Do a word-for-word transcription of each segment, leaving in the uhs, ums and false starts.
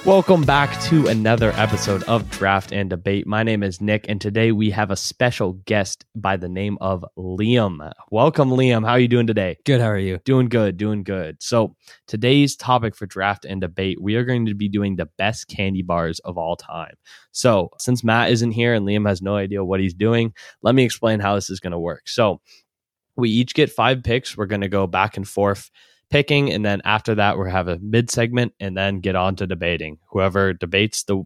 Welcome back to another episode of Draft and Debate. My name is Nick, and today we have a special guest by the name of Liam. Welcome, Liam. How are you doing today? Good. How are you? Doing good, doing good. So today's topic for Draft and Debate, we are going to be doing the best candy bars of all time. So since Matt isn't here and Liam has no idea what he's doing, let me explain how this is going to work. So we each get five picks. We're going to go back and forth picking, and then after that we'll have a mid segment and then get on to debating. Whoever debates the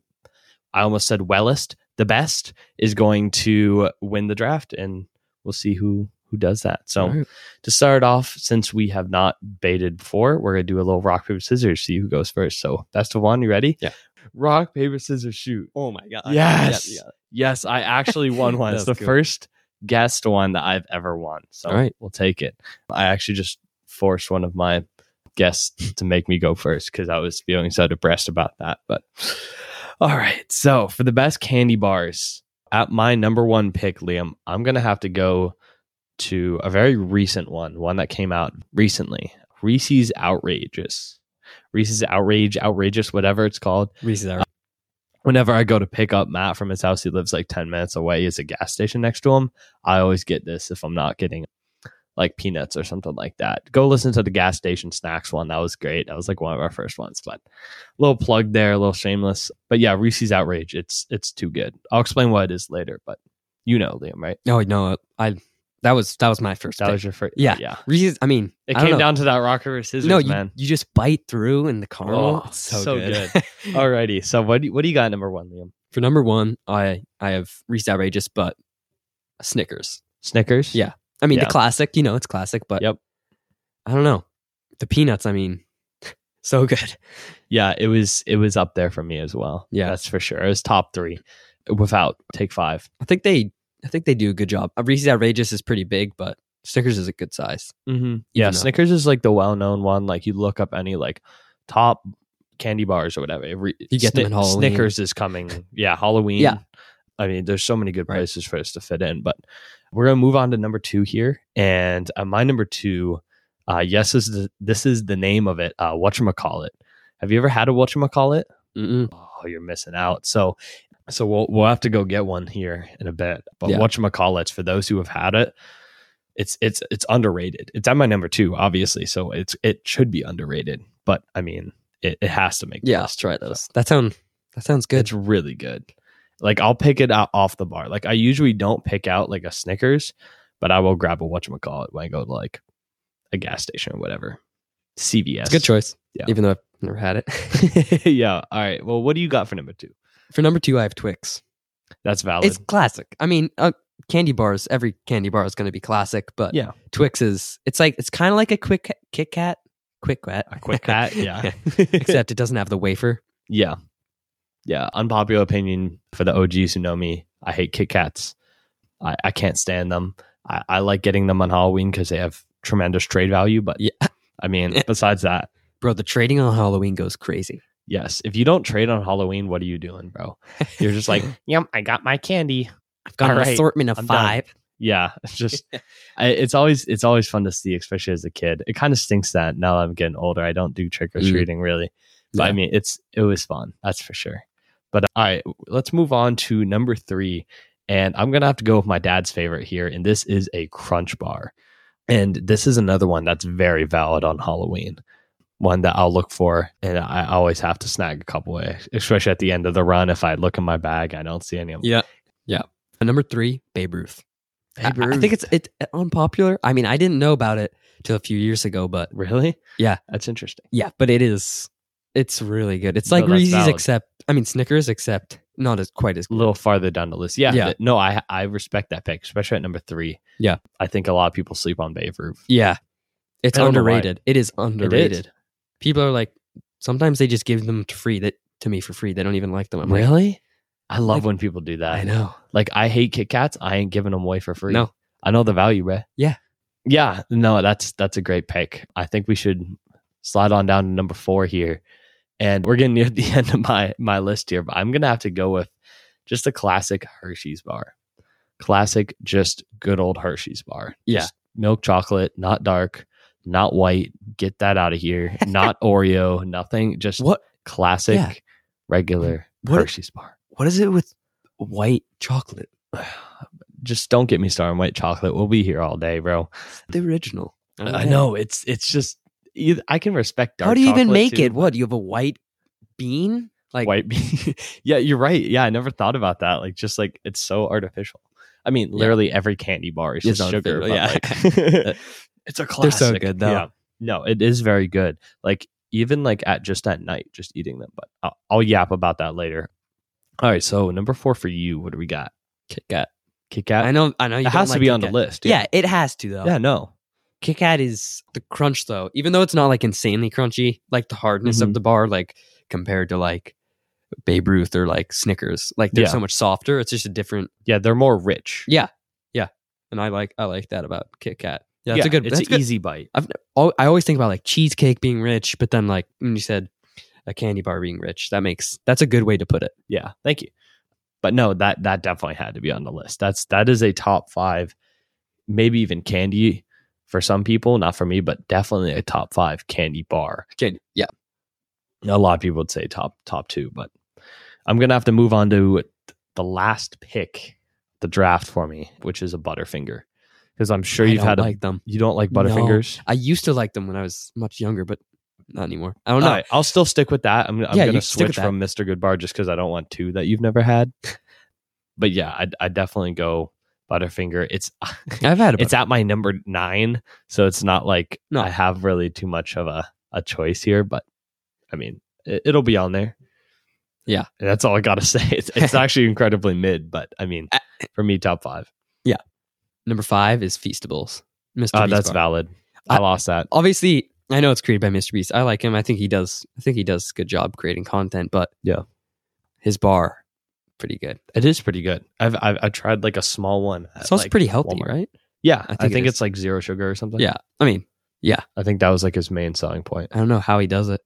I almost said wellest the best is going to win the draft, and we'll see who who does that. So right. To start off, since we have not debated before, we're gonna do a little rock paper scissors, see who goes first. So best of one, you ready? Yeah. Rock paper scissors shoot. Oh my god. Yes. Yeah, yeah. Yes, I actually won one. It's the good. first guest one that I've ever won, so all right, we'll take it. I actually just forced one of my guests to make me go first because I was feeling so depressed about that. But all right, so for the best candy bars, at my number one pick, Liam, I'm gonna have to go to a very recent one, one that came out recently. Reese's Outrageous, Reese's Outrage, Outrageous, whatever it's called. Reese's Outrageous. Whenever I go to pick up Matt from his house, he lives like ten minutes away. Is a gas station next to him. I always get this if I'm not getting like peanuts or something like that. Go listen to the gas station snacks one. That was great. That was like one of our first ones, but a little plug there, a little shameless. But yeah, Reese's Outrage. It's it's too good. I'll explain what it is later, but you know, Liam, right? Oh no, I that was that was my first. That pick. was your first. Yeah, yeah. Reese's. I mean, it I came don't know. down to that rock paper scissors. No, you, man. you just bite through in the caramel. Oh, it's so, so good. good. Alrighty. So what do you, what do you got at number one, Liam? For number one, I I have Reese's Outrageous, but Snickers. Snickers. Yeah. I mean, Yeah. the classic, you know, it's classic, but Yep. I don't know. The peanuts, I mean, so good. Yeah, it was it was up there for me as well. Yeah. That's for sure. It was top three without take five. I think they I think they do a good job. Uh, Reese's Outrageous is pretty big, but Snickers is a good size. Mm-hmm. Yeah, though- Snickers is like the well-known one. Like you look up any like top candy bars or whatever, Re- You get them in Halloween. Snickers is coming. Yeah, Halloween. Yeah. I mean, there's so many good Right. places for us to fit in, but we're gonna move on to number two here. And uh, my number two, uh, yes, is the, this is the name of it. Uh, whatchamacallit. Have you ever had a whatchamacallit? Mm-mm. Oh, you're missing out. So, so we'll we'll have to go get one here in a bit. But Yeah. whatchamacallits, for those who have had it, it's it's it's underrated. It's at my number two, obviously. So it's it should be underrated. But I mean, it, it has to make the Yeah, I'll list. try those. That sound that sounds good. It's really good. Like I'll pick it out off the bar. Like I usually don't pick out like a Snickers, but I will grab a whatchamacallit when I go to like a gas station or whatever. C V S. It's a good choice. Yeah. Even though I've never had it. Yeah. All right. Well, what do you got for number two? For number two, I have Twix. That's valid. It's classic. I mean, uh, candy bars, every candy bar is going to be classic, but yeah. Twix is, it's like, it's kind of like a quick Kit Kat. Quick Kat. A Quick Kat. Yeah. Except it doesn't have the wafer. Yeah. Yeah. Unpopular opinion for the O Gs who know me. I hate Kit Kats. I, I can't stand them. I, I like getting them on Halloween because they have tremendous trade value. But Yeah. I mean, besides that, Bro, the trading on Halloween goes crazy. yes. If you don't trade on Halloween, what are you doing, bro? You're just like, yep, I got my candy. I've got All an right, assortment of I'm done. five. Yeah. It's just, I, it's always, it's always fun to see, especially as a kid. It kind of stinks that now that I'm getting older, I don't do trick or treating really. But Yeah. I mean, it's, it was fun. That's for sure. But all right, let's move on to number three. And I'm going to have to go with my dad's favorite here. And this is a Crunch Bar. And this is another one that's very valid on Halloween. One that I'll look for. And I always have to snag a couple, especially at the end of the run. If I look in my bag, I don't see any of them. Yeah. Yeah. And number three, Babe Ruth. I, Babe I Ruth. think it's it's unpopular. I mean, I didn't know about it till a few years ago, but Really? Yeah. That's interesting. yeah, but it is, it's really good. It's No, like that's Reese's, valid. except, I mean, Snickers, except not as quite as A little farther down the list. Yeah. Yeah. th- no, I I respect that pick, especially at number three. Yeah. I think a lot of people sleep on Babe Ruth. Yeah. It's I don't know why. underrated. It is underrated. People are like, sometimes they just give them to free that to me for free. They don't even like them. I'm like, Really? I love Like- when people do that. I know. Like, I hate Kit Kats. I ain't giving them away for free. No. I know the value, bruh. Yeah. Yeah. No, that's that's a great pick. I think we should slide on down to number four here. And we're getting near the end of my my list here, but I'm gonna have to go with just a classic Hershey's bar. Classic, just good old Hershey's bar. Yeah. Just milk chocolate, not dark, not white. Get that out of here. Not Oreo, nothing. Just What? classic Yeah. regular What- Hershey's bar. What is it with white chocolate? Just don't get me started on white chocolate. We'll be here all day, bro. The original. I know it's it's just either, I can respect dark How do you even chocolate, make too, it? What, you have a white bean? Like white bean. Yeah, you're right. Yeah, I never thought about that. Like, just like it's so artificial. I mean, Yeah. literally every candy bar is It's just sugar. artificial, But yeah. like, it's a classic. They're so good, though. Yeah. No, it is very good. Like even like at just at night, just eating them. But I'll, I'll yap about that later. All right. So number four for you. What do we got? Kit Kat. Kit Kat. I know. I know. You It don't has to like be Kit on the Kat. list. Yeah, it has to though. Yeah. No. Kit Kat is the crunch though. Even though it's not like insanely crunchy, like the hardness Mhm. of the bar, like compared to like Babe Ruth or like Snickers, like they're Yeah. so much softer. It's just a different. Yeah, they're more rich. Yeah, yeah. And I like I like that about Kit Kat. Yeah, that's a good. It's that's an good. easy bite. I've al- I always think about like cheesecake being rich, but then like when you said a candy bar being rich, that makes that's a good way to put it. Yeah, thank you. But no, that that definitely had to be on the list. That's that is a top five, maybe even candy for some people, not for me, but definitely a top five candy bar. Candy. Yeah. A lot of people would say top top two, but I'm gonna have to move on to the last pick, the draft for me, which is a Butterfinger, because I'm sure I you've don't had a, like them. you don't like No. Butterfingers. I used to like them when I was much younger, but not anymore. I don't know. All right, I'll still stick with that. I'm, I'm Yeah, going you to stick with switch from Mister Goodbar just because I don't want two that you've never had. But yeah, I I definitely go Butterfinger. It's I've had it. it's at my number nine, so it's not like No. I have really too much of a, a choice here. But I mean, it, it'll be on there. Yeah. And that's all I got to say. It's it's actually incredibly mid, but I mean, for me, top five. Number five is Feastables. Mister Uh, Beast that's bar. valid. I, I- lost that. Obviously, I know it's created by Mister Beast. I like him. I think he does. I think he does a good job creating content. But Yeah. his bar, pretty good. It is pretty good. I've I've, I've tried like a small one. at, It's also like, pretty healthy, Walmart. right? Yeah, I I think think, it it's is. like zero sugar or something. Yeah. I mean, I think that was like his main selling point. I don't know how he does it.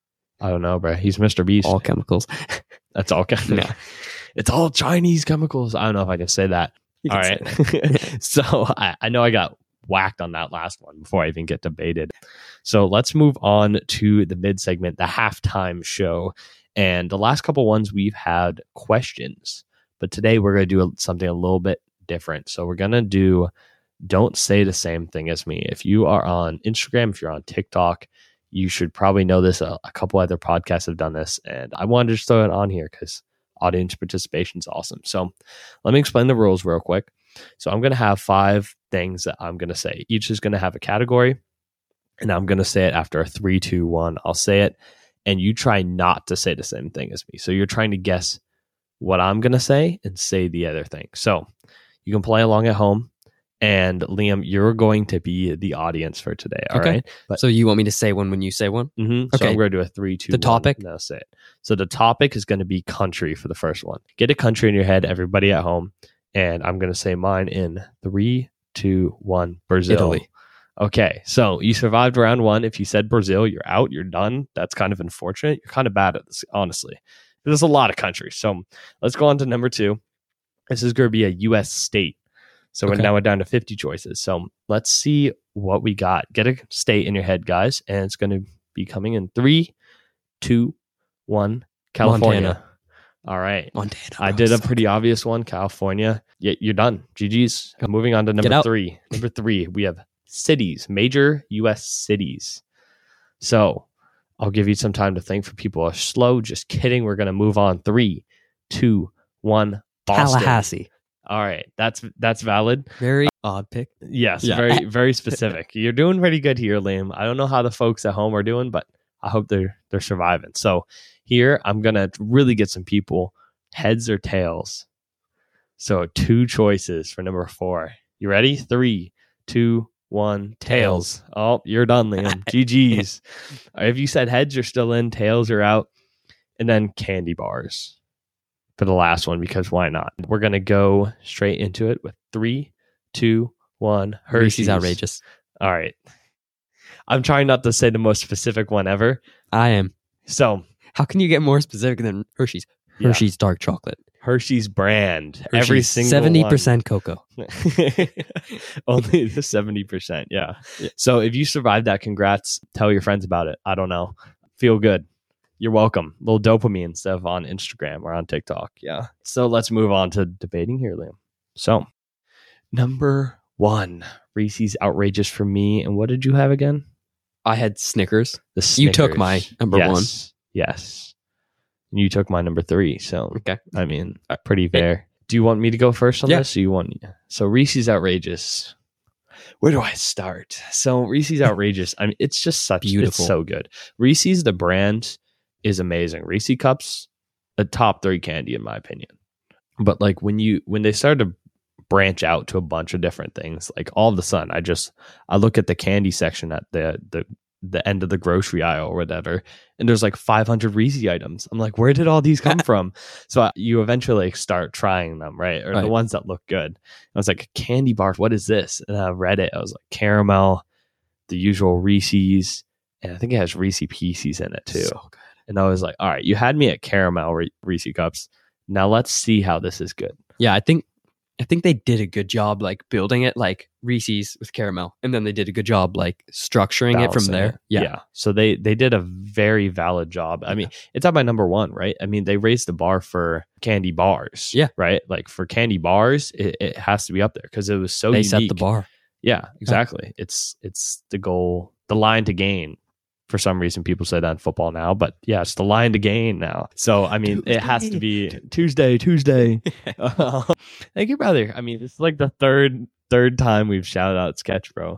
I don't know, bro. He's Mister Beast. All chemicals. That's all kind of. Yeah. It's all Chinese chemicals. I don't know if I can say that. You All can right. say So I, I know I got whacked on that last one before I even get debated. So let's move on to the mid segment, the halftime show. And the last couple ones we've had questions, but today we're going to do something a little bit different. So we're going to do don't say the same thing as me. If you are on Instagram, if you're on TikTok, you should probably know this. A, a couple other podcasts have done this, and I wanted to just throw it on here because audience participation is awesome. So let me explain the rules real quick. So I'm going to have five things that I'm going to say. Each is going to have a category, and I'm going to say it after a three, two, one. I'll say it, and you try not to say the same thing as me. So you're trying to guess what I'm going to say and say the other thing. So you can play along at home. And Liam, you're going to be the audience for today. All Okay. right. But So you want me to say one when you say one? Mm-hmm. So Okay. I'm going to do a three, two, The one, topic? and I'll say it. So the topic is going to be country for the first one. Get a country in your head, everybody at home, and I'm going to say mine in three, two, one. Brazil. Italy. Okay, so you survived round one. If you said Brazil, you're out. You're done. That's kind of unfortunate. You're kind of bad at this, honestly. There's a lot of countries. So let's go on to number two. This is going to be a U S state. So we're Okay. now we're down to fifty choices. So let's see what we got. Get a state in your head, guys, and it's going to be coming in three, two, one. California. Montana. All right. Montana. I bro. did a So- pretty obvious one, California. Yeah, you're done. G G's. Moving on to number out. three. Number three, we have cities, major U S cities. So I'll give you some time to think. For people who are slow, just kidding. We're going to move on. Three, two, one. Boston. Tallahassee. All right, that's that's valid. Very odd pick. Yes, Yeah. very very specific. You're doing pretty good here, Liam. I don't know how the folks at home are doing, but I hope they're they're surviving. So here I'm gonna really get some people heads or tails. So two choices for number four. You ready? Three, two, one. Tails. Oh, you're done, Liam. G G's. If you said heads, you're still in. Tails, you're out. And then candy bars for the last one, because why not? We're gonna go straight into it with three, two, one. Hershey's. Hershey's outrageous. All right. I'm trying not to say the most specific one ever. I am. So How can you get more specific than Hershey's? Yeah. Hershey's dark chocolate. Hershey's brand. Every Hershey's single seventy one. percent cocoa. Only the seventy percent. Yeah. Yeah. So if you survived that, congrats. Tell your friends about it. I don't know. Feel good. You're welcome. Little dopamine stuff on Instagram or on TikTok. Yeah. So let's move on to debating here, Liam. So number one, Reese's outrageous for me. And what did you have again? I had Snickers. The Snickers. You took my number yes. one. Yes. And you took my number three. So, Okay. I mean, pretty fair. Do you want me to go first on Yeah. this? Or you want? So Reese's outrageous. Where do I start? So Reese's outrageous. I mean, it's just such Beautiful. It's so good. Reese's, the brand, is amazing. Reese Cups, a top three candy in my opinion. But like when you when they started to branch out to a bunch of different things, like all of a sudden, I just I look at the candy section at the the the end of the grocery aisle or whatever, and there's like five hundred Reese items. I'm like, where did all these come from? So I, you eventually like, start trying them, right? Or Right. the ones that look good. I was like, candy bar, what is this? And I read it. I was like, caramel, the usual Reese's, and I think it has Reese Pieces in it too. So good. And I was like, all right, you had me at caramel Re- Reese Cups. Now let's see how this is good. Yeah, I think I think they did a good job like building it like Reese's with caramel, and then they did a good job like structuring it from Balancing there. it. Yeah. Yeah. So they they did a very valid job. I mean, it's at my number one, right? I mean, they raised the bar for candy bars. Yeah. Right. Like for candy bars, it, it has to be up there because it was so They unique. set the bar. Yeah, exactly. It's it's the goal, the line to gain. For some reason, people say that in football now, but yeah, it's the line to gain now. So, I mean, it has to be Tuesday, Tuesday. Thank you, brother. I mean, it's like the third third time we've shouted out Sketch, bro.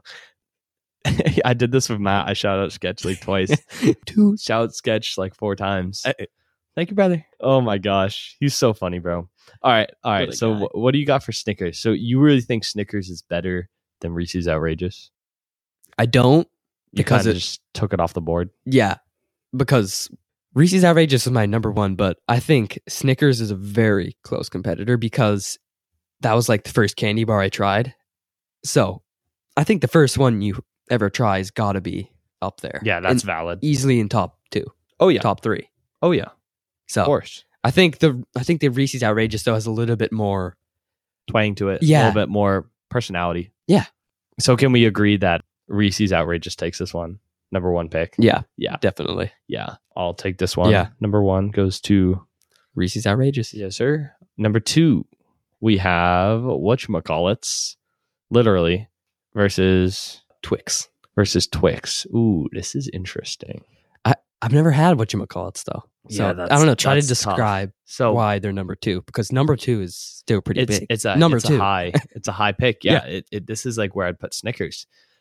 I did this with Matt. I shouted out Sketch like twice. Two shout Sketch like four times. Thank you, brother. Oh my gosh, he's so funny, bro. All right, all right. What a So, guy. wh- what do you got for Snickers? So, you really think Snickers is better than Reese's Outrageous? I don't You Because kind of it- just took it off the board. Yeah, because Reese's Outrageous is my number one, but I think Snickers is a very close competitor because that was like the first candy bar I tried. So I think the first one you ever try has got to be up there. Yeah, that's And valid. easily in top two, Oh yeah, top three. oh yeah, So of course. I think the I think the Reese's Outrageous though has a little bit more. Twang to it, a Yeah. little bit more personality. Yeah. So can we agree that Reese's Outrageous takes this one, number one pick? Yeah, Yeah, definitely. yeah. I'll take this one. Yeah. Number one goes to Reese's Outrageous. yes, sir. Number two, we have whatchamacallits, literally, versus Twix. versus Twix. Ooh, this is interesting. I've never had whatchamacallits though. So Yeah, I that's- don't know. Try to that's tough. describe So why they're number two because number two is still pretty it's big. it's a number it's two. a high it's a high pick. Yeah, It, it this is like where I'd put Snickers,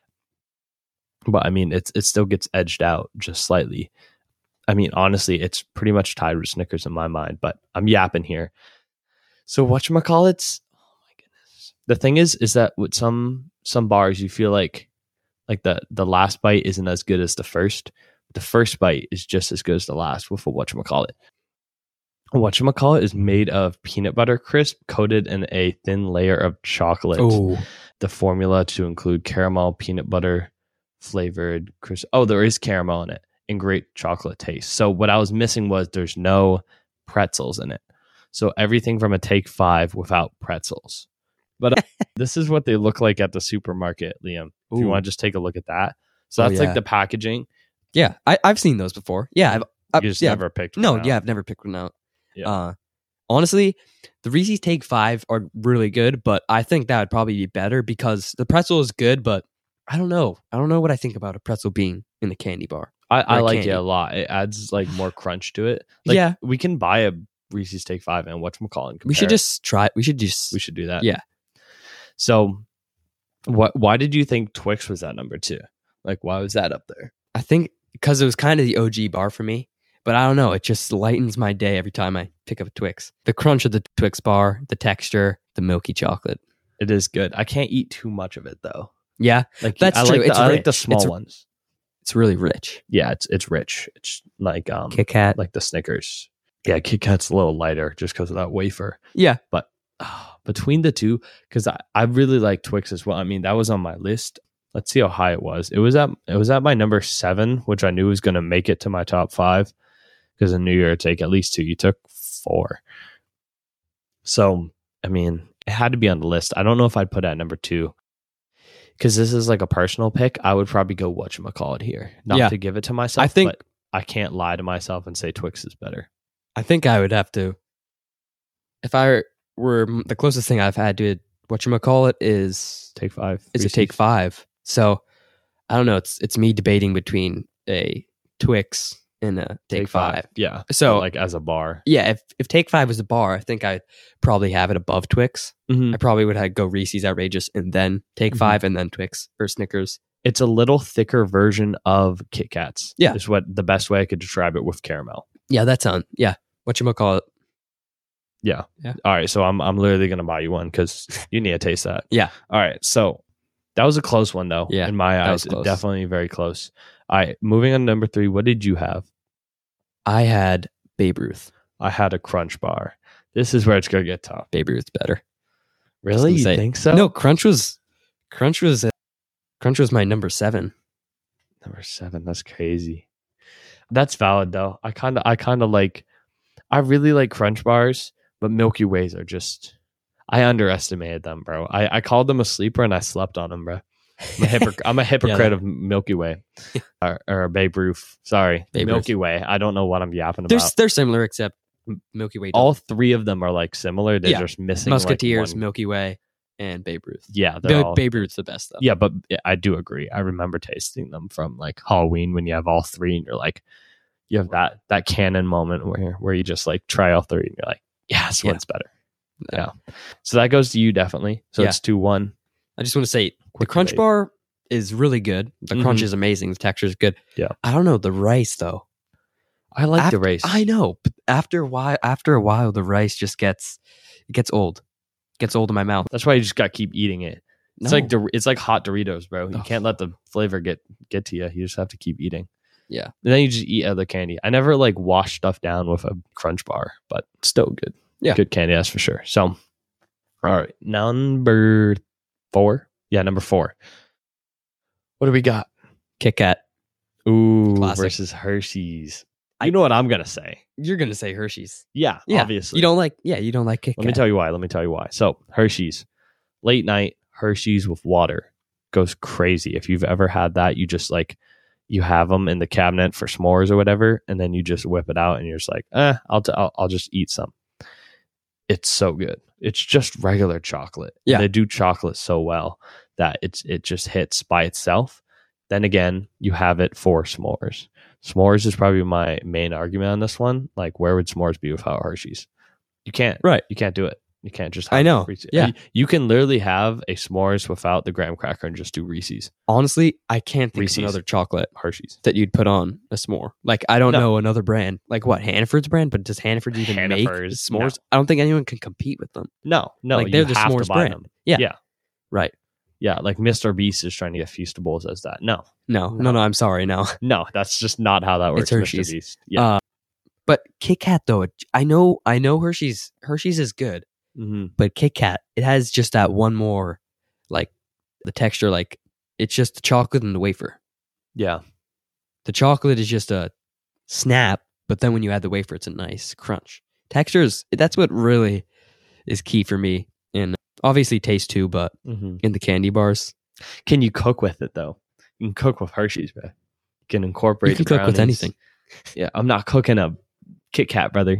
but I mean it's it still gets edged out just slightly. I mean honestly, it's pretty much tied with Snickers in my mind, but I'm yapping here. So whatchamacallits? Oh my goodness. The thing is, is that with some some bars you feel like like the the last bite isn't as good as the first. The first bite is just as good as the last with a whatchamacallit. Whatchamacallit is made of peanut butter crisp coated in a thin layer of chocolate. Oh, The formula to include caramel, peanut butter, flavored crisp. Oh, there is caramel in it and great chocolate taste. So what I was missing was there's no pretzels in it. So everything from a Take Five without pretzels. But uh, this is what they look like at the supermarket, Liam. If you Ooh. want to just take a look at that. So Oh, that's yeah. like the packaging. yeah. I, I've seen those before. Yeah, I've, I've You just yeah, never picked no, one out. yeah, I've never picked one out. Yeah. Uh, honestly, the Reese's Take Five are really good, but I think that would probably be better because the pretzel is good, but I don't know. I don't know what I think about a pretzel being in the candy bar. I, I or like candy. it a lot. It adds like more crunch to it. Like, Yeah. we can buy a Reese's Take Five and whatchamacallit. We should just try. We should just. we should do that. Yeah. So, what? Why did you think Twix was at number two? Like, why was that up there? I think because it was kind of the O G bar for me, but I don't know. It just lightens my day every time I pick up a Twix. The crunch of the Twix bar, the texture, the milky chocolate. It is good. I can't eat too much of it though. Yeah, Like That's I true. like the, It's I like the rich. small It's- ones. it's really rich. Yeah, it's it's rich. It's like um Kit Kat. like the Snickers. Yeah, Kit Kat's a little lighter just because of that wafer. Yeah. But uh, between the two, because I, I really like Twix as well. I mean, that was on my list. Let's see how high it was. It was at it was at my number seven, which I knew was going to make it to my top five because I knew you were to take at least two. You took four. So, I mean, it had to be on the list. I don't know if I'd put it at number two because this is like a personal pick. I would probably go whatchamacallit here. Not Yeah. to give it to myself, I think- but I can't lie to myself and say Twix is better. I think I would have to. If I were the closest thing I've had to whatchamacallit is Take Five. is a Reese's. Take Five. So I don't know. It's it's me debating between a Twix and a Take, Five. Yeah. So like as a bar. yeah, if if Take Five was a bar, I think I'd probably have it above Twix. Mm-hmm. I probably would have go Reese's Outrageous and then Take Mhm. Five and then Twix or Snickers. It's a little thicker version of Kit Kats. Yeah. Is what the best way I could describe it with caramel. Yeah, that's on. Yeah, whatchamacallit. Yeah. Yeah. All right. So I'm I'm literally gonna buy you one because you need to taste that. Yeah. All right. So that was a close one though. Yeah, In my that eyes, was close. definitely very close. All right. Moving on to number three. What did you have? I had Babe Ruth. I had a Crunch bar. This is where it's gonna get tough. Babe Ruth's better. Really? You say- think so? No, Crunch was Crunch was uh, Crunch was my number seven. Number seven. That's crazy. That's valid though. I kind of I kind of like. I really like Crunch bars, but Milky Ways are just. I underestimated them, bro. I, I called them a sleeper and I slept on them, bro. I'm a, hypocr- I'm a hypocrite of Milky Way or, or Babe Ruth. Sorry, Babe Milky Way. I don't know what I'm yapping They're about. they're similar except Milky Way. All three of them are like similar. They're Yeah. just missing Musketeers, Like one. Milky Way, and Babe Ruth. Yeah, they're Ba- all, Babe Ruth's the best though. yeah, but I do agree. I remember tasting them from like Halloween when you have all three and you're like, you have that that canon moment where where you just like try all three and you're like, yeah, this Yeah. one's better. Yeah. So that goes to you definitely. So Yeah. it's two one. I just want to say the Quick Crunch debate. bar is really good. The crunch Mhm. is amazing. The texture is good. Yeah. I don't know the rice though. I like After- the race. I know, but after a while, after a while, the rice just gets it gets old. It gets old in my mouth. That's why you just got to keep eating it. It's No. like Dor- it's like hot Doritos, bro. You Ugh. can't let the flavor get get to you. You just have to keep eating. Yeah. And then you just eat other candy. I never like wash stuff down with a Crunch bar, but still good. Yeah. Good candy, that's for sure. So, all right, number four. Yeah, number four. What do we got? Kit Kat. Ooh, Classic. versus Hershey's. You know what I'm gonna say? You're gonna say Hershey's. Yeah, Yeah. obviously. You don't like yeah, you don't like Kit Let Kat. me tell you why. Let me tell you why. So Hershey's, late night Hershey's with water goes crazy. If you've ever had that, you just like you have them in the cabinet for s'mores or whatever, and then you just whip it out and you're just like, eh, I'll t- I'll, I'll just eat some. It's so good. It's just regular chocolate. Yeah. They do chocolate so well that it's it just hits by itself. Then again, you have it for s'mores. S'mores is probably my main argument on this one. Like, where would s'mores be without Hershey's? You can't. Right. You can't do it. You can't just. I have know. Reese's. Yeah. You, you can literally have a s'mores without the graham cracker and just do Reese's. Honestly, I can't think Reese's. of another chocolate Hershey's. that you'd put on a s'more. Like I don't No. know another brand. Like what, Hannaford's brand? But does Hannaford even Hannaford's, make no. s'mores? I don't think anyone can compete with them. No, no. Like, you they're the have to s'mores buy brand. them. Yeah. Yeah. Right. Yeah. Like Mister Beast is trying to get Feastables as that. No, No, no, No. no. I'm sorry. No. no. That's just not how that works. It's Hershey's. Mister Beast. Yeah. Uh, but Kit Kat though, it- I know, I know Hershey's. Hershey's is good, Mhm. but Kit Kat, it has just that one more, like the texture. Like it's just the chocolate and the wafer. Yeah. The chocolate is just a snap, but then when you add the wafer, it's a nice crunch. Textures. That's what really is key for me. And obviously taste too, but Mhm. in the candy bars, Can you cook with it though? You can cook with Hershey's, bro. You can incorporate. you can the cook with brownies. anything. Yeah, I'm not cooking a Kit Kat, brother.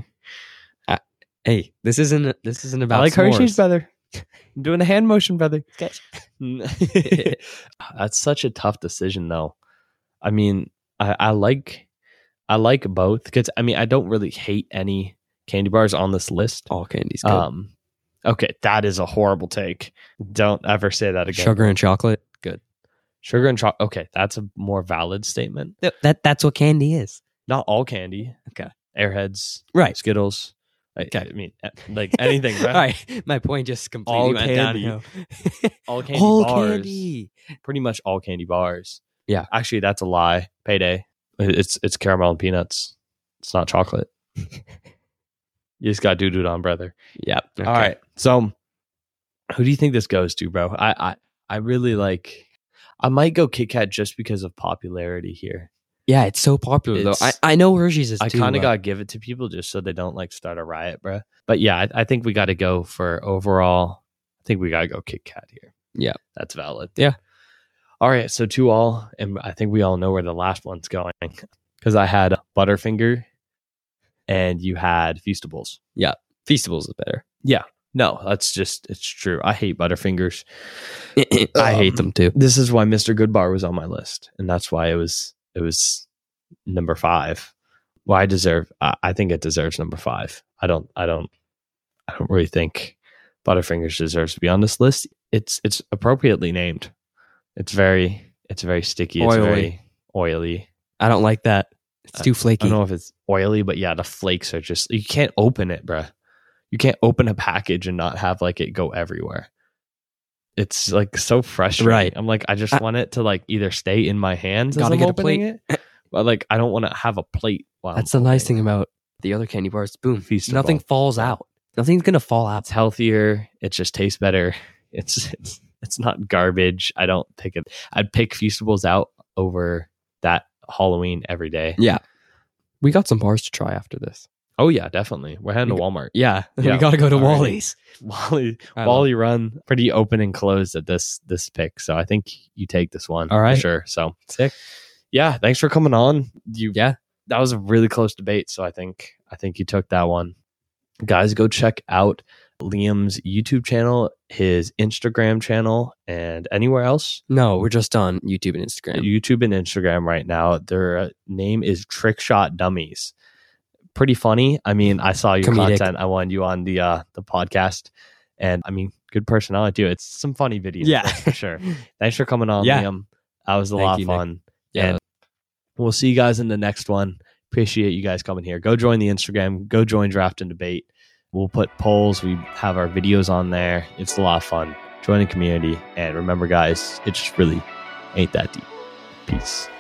Hey, this isn't this isn't about I like s'mores. Hershey's, brother. I'm doing a hand motion, brother. That's such a tough decision, though. I mean, I, I like I like both because I mean I don't really hate any candy bars on this list. All candy's good. Um, okay, that is a horrible take. Don't ever say that again. Sugar and chocolate, good. Sugar and chocolate. Okay, that's a more valid statement. That, that that's what candy is. Not all candy. Okay. Airheads, Right. Skittles. I, Okay. I mean, eh, like anything, All right? right. My point just completely All went candy. downhill. All candy All bars. candy. Pretty much all candy bars. Yeah. Actually, that's a lie. Payday. It's it's caramel and peanuts. It's not chocolate. You just got doo doo on, brother. Yep. All right. So, who do you think this goes to, bro? I I I really like. I might go Kit Kat just because of popularity here. Yeah, it's so popular though. I, It's- I know Hershey's is I too. kind of uh, gotta give it to people just so they don't like start a riot, bro. But yeah, I, I think we got to go for overall. I think we gotta go Kit Kat here. Yeah. That's valid. Yeah. All right, so two all, and I think we all know where the last one's going because because I had Butterfinger and you had Feastables. Feastables is better. No, that's just, it's true. I hate Butterfingers. I hate them too. This is why Mister Goodbar was on my list. And that's why it was, it was number five. Well, I deserve, I, I think it deserves number five. I don't, I don't, I don't really think Butterfingers deserves to be on this list. It's, it's appropriately named. It's very, it's very sticky. It's Oily. very oily. I don't like that. It's too I flaky. don't know if it's oily, but yeah, the flakes are just, you can't open it, bruh. You can't open a package and not have like it go everywhere. It's like so frustrating. Right. I'm like, I just I- want it to like either stay in my hands as Gotta I'm get a opening it, but like I don't want to have a plate. While That's I'm the nice opening thing about the other candy bars. Boom. Feastable. Nothing falls out. Nothing's going to fall it. out. It's healthier. It just tastes better. It's it's it's not garbage. I don't pick it. I'd pick Feastables out over that Halloween every day. Yeah. We got some bars to try after this. Oh yeah, definitely. We're heading to Walmart. Yeah. Yeah. We got to go to Alrighty. Wally's. Wally I Wally run pretty open and closed at this this pick, so I think you take this one. All right. for sure. So Sick. yeah, thanks for coming on. You Yeah. that was a really close debate, so I think I think you took that one. Guys, go check out Liam's YouTube channel, his Instagram channel, and anywhere else. No, we're just on YouTube and Instagram. YouTube and Instagram right now. Their uh, name is Trickshot Dummies. Pretty funny. I mean, I saw your Comedic. content. I wanted you on the uh, the podcast, and I mean, good personality too. It's some funny videos, Yeah. that's for sure. Thanks for coming on, Yeah. Liam. That was a Thank lot you, of Nick. fun. Yeah. And we'll see you guys in the next one. Appreciate you guys coming here. Go join the Instagram. Go join Draft and Debate. We'll put polls. We have our videos on there. It's a lot of fun. Join the community. And remember, guys, it just really ain't that deep. Peace.